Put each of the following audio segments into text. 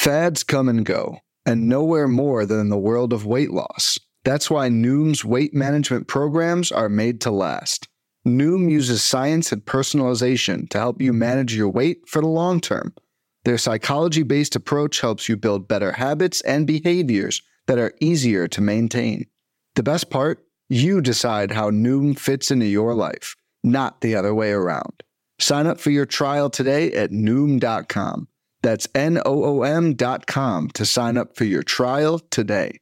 Fads come and go, and nowhere more than in the world of weight loss. That's why Noom's weight management programs are made to last. Noom uses science and personalization to help you manage your weight for the long term. Their psychology-based approach helps you build better habits and behaviors that are easier to maintain. The best part? You decide how Noom fits into your life, not the other way around. Sign up for your trial today at Noom.com. That's Noom.com to sign up for your trial today.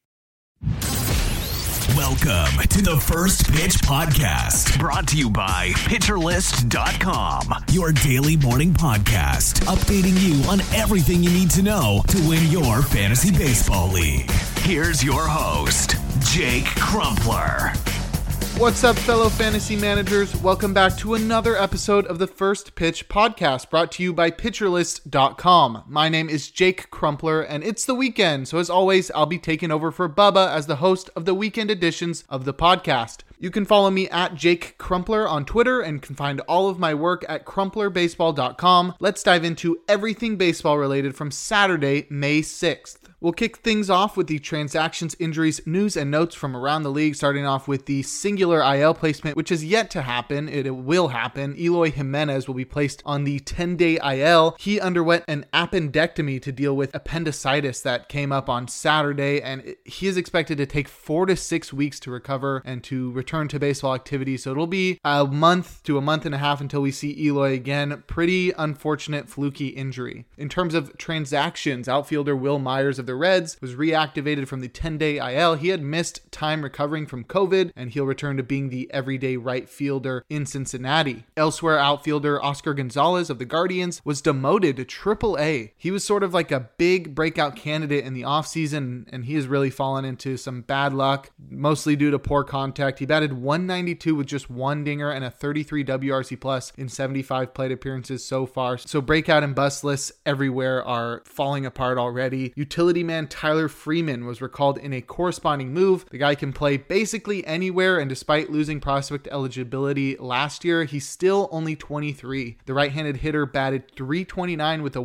Welcome to the First Pitch Podcast, brought to you by PitcherList.com, your daily morning podcast, updating you on everything you need to know to win your fantasy baseball league. Here's your host, Jake Crumpler. What's up, fellow fantasy managers? Welcome back to another episode of the First Pitch Podcast, brought to you by PitcherList.com. My name is Jake Crumpler, and it's the weekend, so as always, I'll be taking over for Bubba as the host of the weekend editions of the podcast. You can follow me at Jake Crumpler on Twitter and can find all of my work at crumplerbaseball.com. Let's dive into everything baseball related from Saturday, May 6th. We'll kick things off with the transactions, injuries, news, and notes from around the league, starting off with the singular IL placement, which is yet to happen. It will happen. Eloy Jimenez will be placed on the 10-day IL. He underwent an appendectomy to deal with appendicitis that came up on Saturday, and he is expected to take 4 to 6 weeks to recover and to return to baseball activity. So it'll be a month to a month and a half until we see Eloy again. Pretty unfortunate, fluky injury. In terms of transactions, outfielder Will Myers of the Reds was reactivated from the 10-day IL. He had missed time recovering from COVID, and he'll return to being the everyday right fielder in Cincinnati. Elsewhere, outfielder Oscar Gonzalez of the Guardians was demoted to AAA. He was sort of like a big breakout candidate in the offseason, and he has really fallen into some bad luck, mostly due to poor contact. He batted .192 with just one dinger and a 33 WRC plus in 75 plate appearances so far. So breakout and bust lists everywhere are falling apart already. Utility man Tyler Freeman was recalled in a corresponding move. The guy can play basically anywhere, and despite losing prospect eligibility last year, he's still only 23. The right-handed hitter batted .329 with a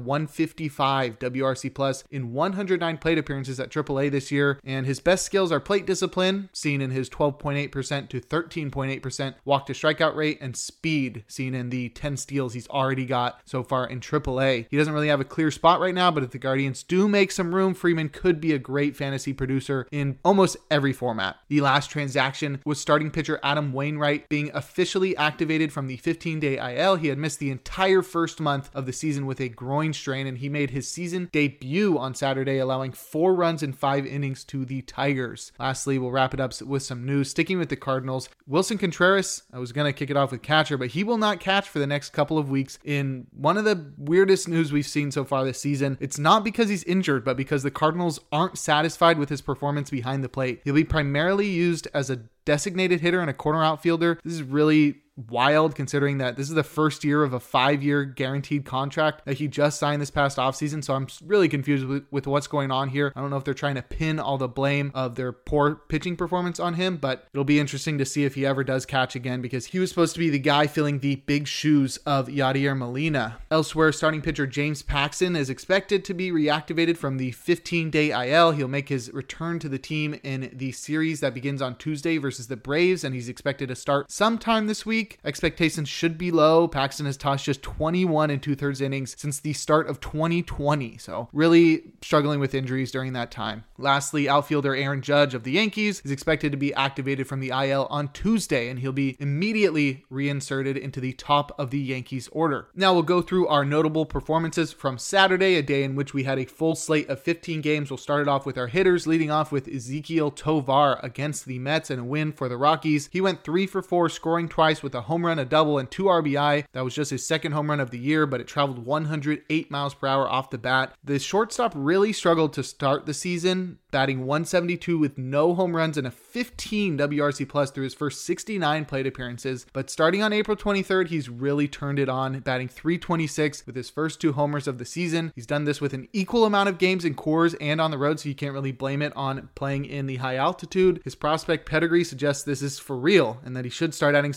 155 WRC plus in 109 plate appearances at AAA this year, and his best skills are plate discipline, seen in his 12.8% to 13.8% walk to strikeout rate, and speed, seen in the 10 steals he's already got so far in AAA. He doesn't really have a clear spot right now, but if the Guardians do make some room, Freeman could be a great fantasy producer in almost every format. The last transaction was starting pitcher Adam Wainwright being officially activated from the 15-day IL. He had missed the entire first month of the season with a groin strain, and he made his season debut on Saturday, allowing 4 runs in 5 innings to the Tigers. Lastly, we'll wrap it up with some news. Sticking with the Cardinals, Wilson Contreras, I was going to kick it off with catcher, but he will not catch for the next couple of weeks in one of the weirdest news we've seen so far this season. It's not because he's injured, but because the Cardinals aren't satisfied with his performance behind the plate. He'll be primarily used as a designated hitter and a corner outfielder. This is really wild considering that this is the first year of a 5-year guaranteed contract that he just signed this past offseason. So I'm really confused with what's going on here. I don't know if they're trying to pin all the blame of their poor pitching performance on him, but it'll be interesting to see if he ever does catch again, because he was supposed to be the guy filling the big shoes of Yadier Molina. Elsewhere, starting pitcher James Paxton is expected to be reactivated from the 15-day IL. He'll make his return to the team in the series that begins on Tuesday versus the Braves, and he's expected to start sometime this week. Expectations should be low. Paxton has tossed just 21 2/3 innings since the start of 2020, so really struggling with injuries during that time. Lastly, outfielder Aaron Judge of the Yankees is expected to be activated from the IL on Tuesday, and he'll be immediately reinserted into the top of the Yankees order. Now we'll go through our notable performances from Saturday, a day in which we had a full slate of 15 games. We'll start it off with our hitters, leading off with Ezequiel Tovar against the Mets and a win for the Rockies. He went 3 for 4, scoring twice with a home run, a double, and 2 RBI. That was just his second home run of the year, but it traveled 108 miles per hour off the bat. The shortstop really struggled to start the season, batting .172 with no home runs and a 15 WRC plus through his first 69 plate appearances. But starting on April 23rd, he's really turned it on, batting .326 with his first 2 homers of the season. He's done this with an equal amount of games in Coors and on the road, so you can't really blame it on playing in the high altitude. His prospect pedigree suggests this is for real and that he should start adding some value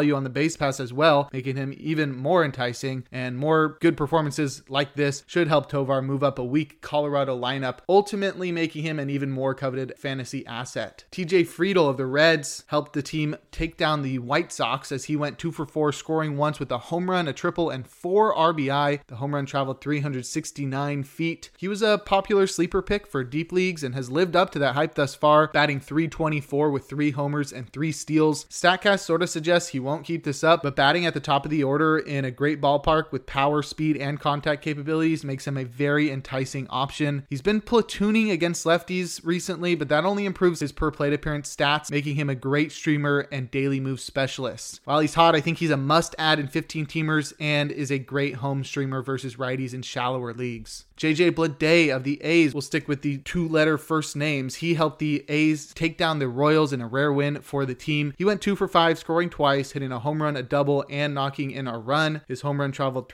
value on the base pass as well, making him even more enticing, and more good performances like this should help Tovar move up a weak Colorado lineup, ultimately making him an even more coveted fantasy asset. TJ Friedl of the Reds helped the team take down the White Sox as he went 2 for 4, scoring once with a home run, a triple, and 4 RBI. The home run traveled 369 feet. He was a popular sleeper pick for deep leagues and has lived up to that hype thus far, batting .324 with 3 homers and 3 steals. StatCast sort of suggests he won't keep this up, but batting at the top of the order in a great ballpark with power, speed, and contact capabilities makes him a very enticing option. He's been platooning against lefties recently, but that only improves his per plate appearance stats, making him a great streamer and daily move specialist. While he's hot, I think he's a must-add in 15-teamers and is a great home streamer versus righties in shallower leagues. JJ Bleday of the A's, will stick with the 2-letter first names. He helped the A's take down the Royals in a rare win for the team. He went 2 for 5, scoring twice, hitting a home run, a double, and knocking in a run. His home run traveled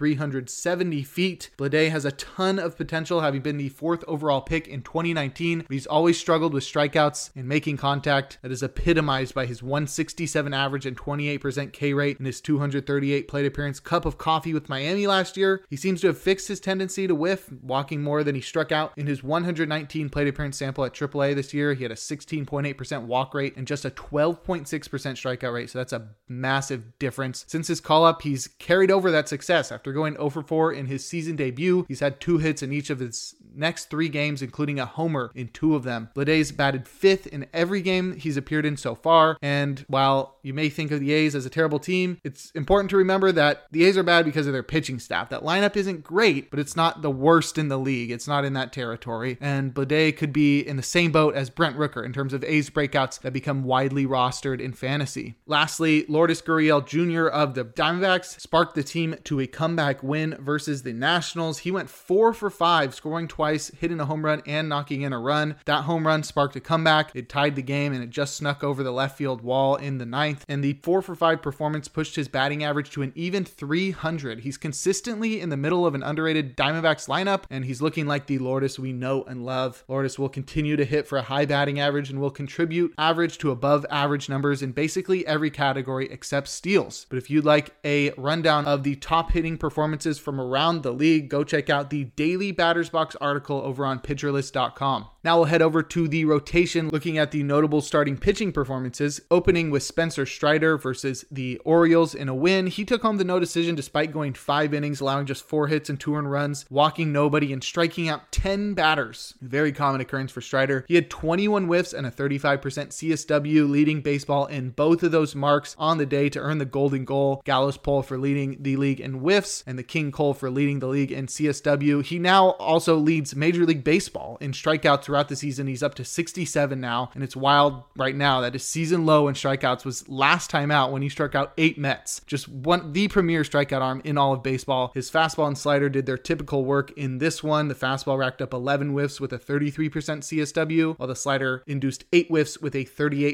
370 feet. Bleday has a ton of potential, having been the 4th overall pick in 2019, but he's always struggled with strikeouts and making contact. That is epitomized by his 167 average and 28% K rate in his 238 plate appearance cup of coffee with Miami last year. He seems to have fixed his tendency to whiff, walking more than he struck out. In his 119 plate appearance sample at AAA this year, he had a 16.8% walk rate and just a 12.6% strikeout rate, so that's a massive difference. Since his call-up, he's carried over that success. After going 0 for 4 in his season debut, he's had 2 hits in each of his next 3 games, including a homer in 2 of them. Bleday's batted 5th in every game he's appeared in so far, and while you may think of the A's as a terrible team, it's important to remember that the A's are bad because of their pitching staff. That lineup isn't great, but it's not the worst in the league. It's not in that territory, and Bleday could be in the same boat as Brent Rooker in terms of A's breakouts that become widely rostered in fantasy. Lastly, Lourdes Gurriel Jr. of the Diamondbacks sparked the team to a comeback win versus the Nationals. He went 4 for 5, scoring twice, hitting a home run, and knocking in a run. That home run sparked a comeback. It tied the game, and it just snuck over the left field wall in the 9th. And the 4 for 5 performance pushed his batting average to an even 300. He's consistently in the middle of an underrated Diamondbacks lineup, and he's looking like the Lourdes we know and love. Lourdes will continue to hit for a high batting average and will contribute average to above average numbers in basically every category except steals. But if you'd like a rundown of the top hitting performances from around the league, go check out the Daily Batters Box article over on PitcherList.com. Now we'll head over to the rotation, looking at the notable starting pitching performances, opening with Spencer Strider versus the Orioles in a win. He took home the no decision despite going 5 innings, allowing just 4 hits and 2 earned runs, walking nobody, and striking out 10 batters. Very common occurrence for Strider. He had 21 whiffs and a 35% CSW, leading baseball in both of those marks on the day to earn the Golden Goal. Gallows Pole for leading the league in whiffs and the King Cole for leading the league in CSW. He now also leads Major League Baseball in strikeouts throughout the season. He's up to 67 now, and it's wild right now that his season low in strikeouts was last time out when he struck out 8 Mets. Just the premier strikeout arm in all of baseball. His fastball and slider did their typical work in this one. The fastball racked up 11 whiffs with a 33% CSW, while the slider induced 8 whiffs with a 38%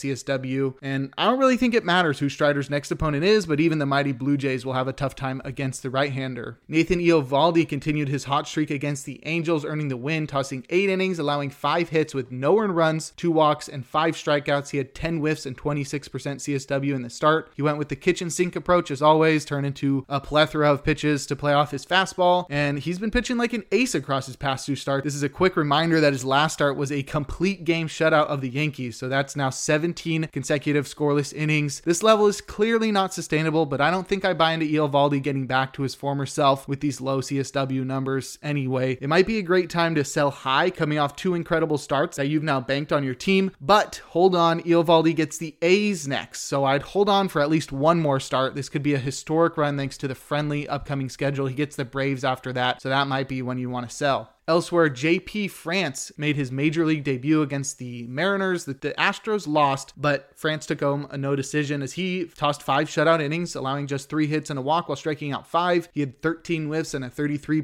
CSW. And I don't really think it matters who Strider's next opponent is, but even the mighty Blue Jays will have a tough time against the right-hander. Nathan Eovaldi continued his hot streak against the Angels, earning the win, tossing 8 innings, allowing 5 hits with no earned runs, 2 walks, and 5 strikeouts. He had 10 whiffs and 26% CSW in the start. He went with the kitchen sink approach as always, turned into a plethora of pitches to play off his fastball, and he's been pitching like an ace across his past 2 starts. This is a quick reminder that his last start was a complete game shutout of the Yankees, so that's now 17 consecutive scoreless innings. This level is clearly not sustainable, but I don't think I buy into Eovaldi getting back to his former self with these low CSW numbers anyway. It might be a great time to sell high coming off 2 incredible starts that you've now banked on your team, but hold on, Eovaldi gets the A's next, so I'd hold on for at least one more start. This could be a historic run thanks to the friendly upcoming schedule. He gets the Braves after that, so that might be when you want to sell. Elsewhere, JP France made his major league debut against the Mariners that the Astros lost, but France took home a no decision as he tossed 5 shutout innings, allowing just 3 hits and a walk while striking out 5. He had 13 whiffs and a 33%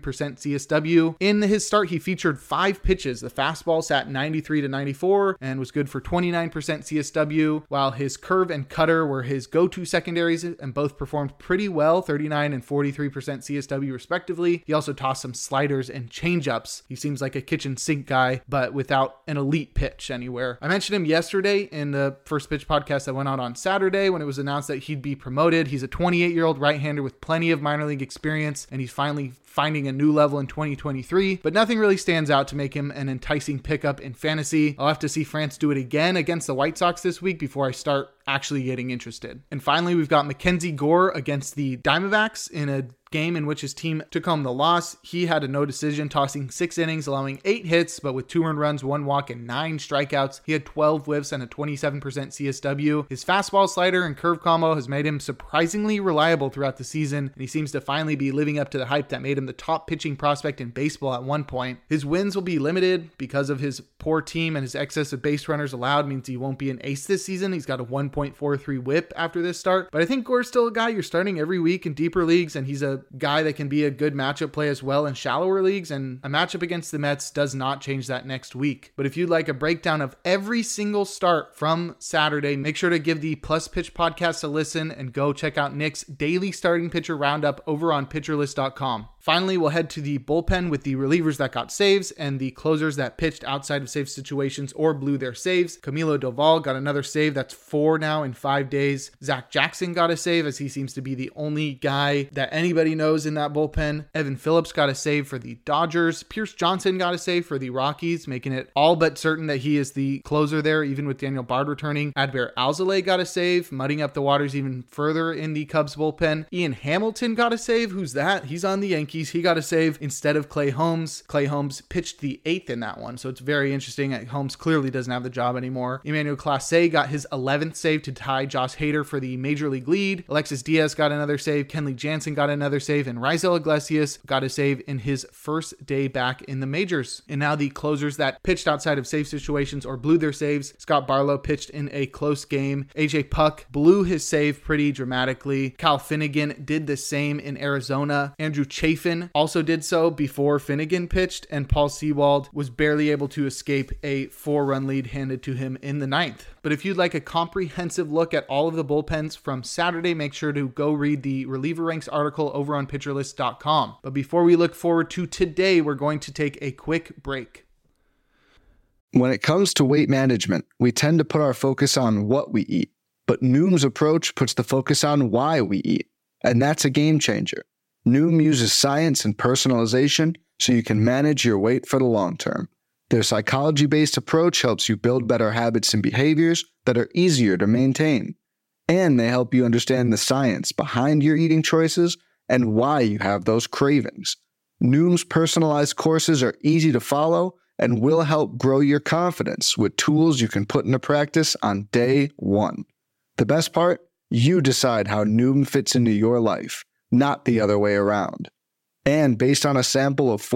CSW. In his start, he featured 5 pitches. The fastball sat 93 to 94 and was good for 29% CSW, while his curve and cutter were his go-to secondaries and both performed pretty well, 39 and 43% CSW respectively. He also tossed some sliders and changeups. pickups. He seems like a kitchen sink guy, but without an elite pitch anywhere. I mentioned him yesterday in the First Pitch podcast that went out on Saturday when it was announced that he'd be promoted. He's a 28-year-old right-hander with plenty of minor league experience, and he's finally finding a new level in 2023, but nothing really stands out to make him an enticing pickup in fantasy. I'll have to see France do it again against the White Sox this week before I start actually getting interested. And finally, we've got Mackenzie Gore against the Diamondbacks in a game in which his team took home the loss. He had a no decision, tossing 6 innings, allowing 8 hits, but with 2 earned runs, 1 walk, and 9 strikeouts. He had 12 whiffs and a 27% CSW. His fastball, slider, and curve combo has made him surprisingly reliable throughout the season, and he seems to finally be living up to the hype that made him the top pitching prospect in baseball at one point. His wins will be limited because of his poor team, and his excess of base runners allowed means he won't be an ace this season. He's got a 1.43 whip after this start, but I think Gore's still a guy you're starting every week in deeper leagues, and he's a guy that can be a good matchup play as well in shallower leagues, and a matchup against the Mets does not change that next week. But if you'd like a breakdown of every single start from Saturday, make sure to give the Plus Pitch podcast a listen and go check out Nick's daily starting pitcher roundup over on pitcherlist.com. Finally, we'll head to the bullpen with the relievers that got saves and the closers that pitched outside of save situations or blew their saves. Camilo Doval got another save. That's 4 now in 5 days. Zach Jackson got a save, as he seems to be the only guy that anybody knows in that bullpen. Evan Phillips got a save for the Dodgers. Pierce Johnson got a save for the Rockies, making it all but certain that he is the closer there, even with Daniel Bard returning. Adbert Alzolay got a save, mudding up the waters even further in the Cubs bullpen. Ian Hamilton got a save. Who's that? He's on the Yankees. He got a save instead of Clay Holmes. Clay Holmes pitched the 8th in that one, so it's very interesting. Holmes clearly doesn't have the job anymore. Emmanuel Clase got his 11th save to tie Josh Hader for the major league lead. Alexis Diaz got another save. Kenley Jansen got another save, and Raisel Iglesias got a save in his first day back in the majors. And now the closers that pitched outside of save situations or blew their saves. Scott Barlow pitched in a close game. AJ Puck blew his save pretty dramatically. Cal Finnegan did the same in Arizona. Andrew Chafin also did so before Finnegan pitched, and Paul Sewald was barely able to escape a 4-run lead handed to him in the 9th. But if you'd like a comprehensive look at all of the bullpens from Saturday, make sure to go read the reliever ranks article over on pitcherlist.com. But before we look forward to today, we're going to take a quick break. When it comes to weight management, we tend to put our focus on what we eat, but Noom's approach puts the focus on why we eat, and that's a game changer. Noom uses science and personalization so you can manage your weight for the long term. Their psychology-based approach helps you build better habits and behaviors that are easier to maintain. And they help you understand the science behind your eating choices and why you have those cravings. Noom's personalized courses are easy to follow and will help grow your confidence with tools you can put into practice on day 1. The best part? You decide how Noom fits into your life, not the other way around. And based on a sample of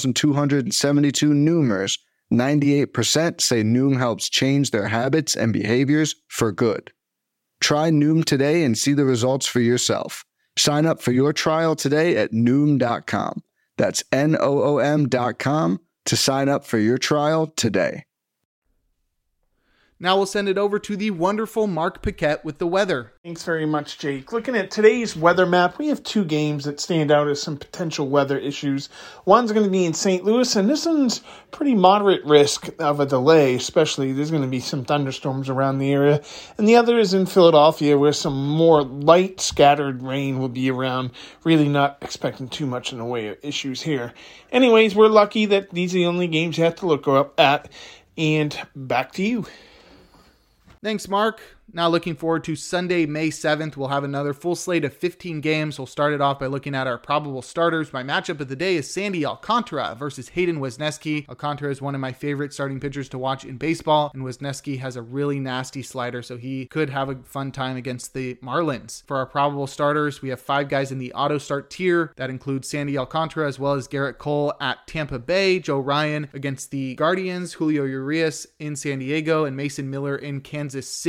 4,272 Noomers, 98% say Noom helps change their habits and behaviors for good. Try Noom today and see the results for yourself. Sign up for your trial today at Noom.com. That's Noom.com to sign up for your trial today. Now we'll send it over to the wonderful Mark Paquette with the weather. Thanks very much, Jake. Looking at today's weather map, we have 2 games that stand out as some potential weather issues. One's going to be in St. Louis, and this one's pretty moderate risk of a delay, especially there's going to be some thunderstorms around the area. And the other is in Philadelphia, where some more light scattered rain will be around. Really not expecting too much in the way of issues here. Anyways, we're lucky that these are the only games you have to look up at. And back to you. Thanks, Mark. Now looking forward to Sunday, May 7th. We'll have another full slate of 15 games. We'll start it off by looking at our probable starters. My matchup of the day is Sandy Alcantara versus Hayden Wesneski. Alcantara is one of my favorite starting pitchers to watch in baseball, and Wesneski has a really nasty slider, so he could have a fun time against the Marlins. For our probable starters, we have 5 guys in the auto start tier. That includes Sandy Alcantara as well as Garrett Cole at Tampa Bay, Joe Ryan against the Guardians, Julio Urias in San Diego, and Mason Miller in Kansas City. Our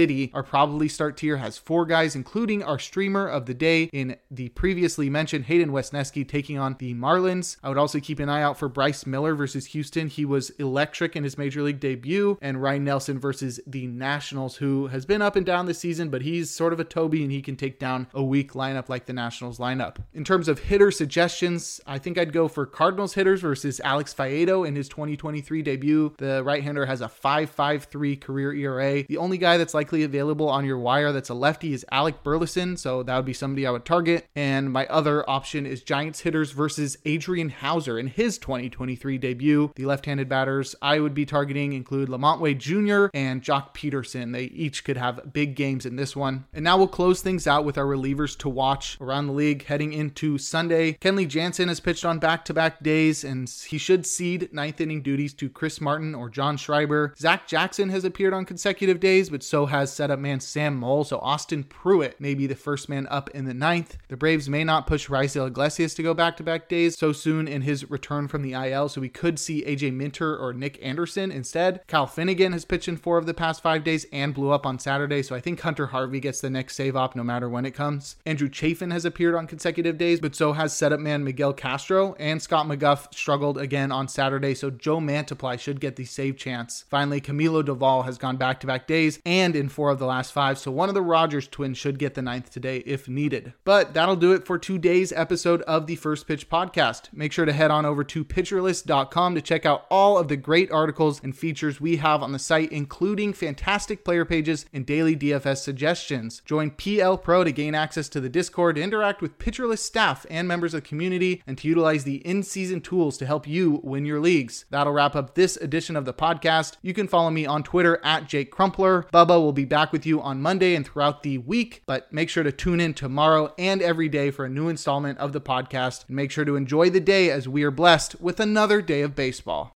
probably start tier has 4 guys, including our streamer of the day in the previously mentioned Hayden Wesneski taking on the Marlins. I would also keep an eye out for Bryce Miller versus Houston. He was electric in his major league debut. And Ryan Nelson versus the Nationals, who has been up and down this season, but he's sort of a Toby and he can take down a weak lineup like the Nationals lineup. In terms of hitter suggestions, I think I'd go for Cardinals hitters versus Alex Faedo in his 2023 debut. The right-hander has a 5.53 career ERA. The only guy that's likely available on your wire that's a lefty is Alec Burleson, so that would be somebody I would target. And my other option is Giants hitters versus Adrian Hauser in his 2023 debut. The left-handed batters I would be targeting include Lamont Wade Jr. and Jock Peterson. They each could have big games in this one. And now we'll close things out with our relievers to watch around the league heading into Sunday. Kenley Jansen has pitched on back-to-back days, and he should cede ninth inning duties to Chris Martin or John Schreiber. Zach Jackson has appeared on consecutive days, but so has setup man Sam Moll, so Austin Pruitt may be the first man up in the ninth. The Braves may not push Raisel Iglesias to go back-to-back days so soon in his return from the IL, so we could see AJ Minter or Nick Anderson instead. Kyle Finnegan has pitched in 4 of the past 5 days and blew up on Saturday, so I think Hunter Harvey gets the next save op no matter when it comes. Andrew Chafin has appeared on consecutive days, but so has setup man Miguel Castro, and Scott McGuff struggled again on Saturday, so Joe Mantiply should get the save chance. Finally, Camilo Doval has gone back-to-back days and in 4 of the last 5, so one of the Rogers twins should get the ninth today if needed. But that'll do it for today's episode of the First Pitch Podcast. Make sure to head on over to PitcherList.com to check out all of the great articles and features we have on the site, including fantastic player pages and daily DFS suggestions. Join PL Pro to gain access to the Discord, to interact with PitcherList staff and members of the community, and to utilize the in-season tools to help you win your leagues. That'll wrap up this edition of the podcast. You can follow me on Twitter at Jake Crumpler. Bubba will be back with you on Monday and throughout the week, but make sure to tune in tomorrow and every day for a new installment of the podcast, and make sure to enjoy the day as we are blessed with another day of baseball.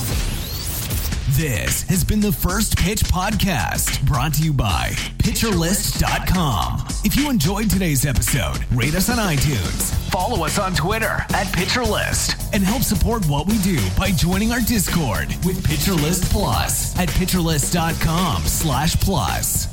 This has been the First Pitch Podcast, brought to you by PitcherList.com. If you enjoyed today's episode, rate us on iTunes, follow us on Twitter at PitcherList, and help support what we do by joining our Discord with PitcherList Plus at PitcherList.com/plus.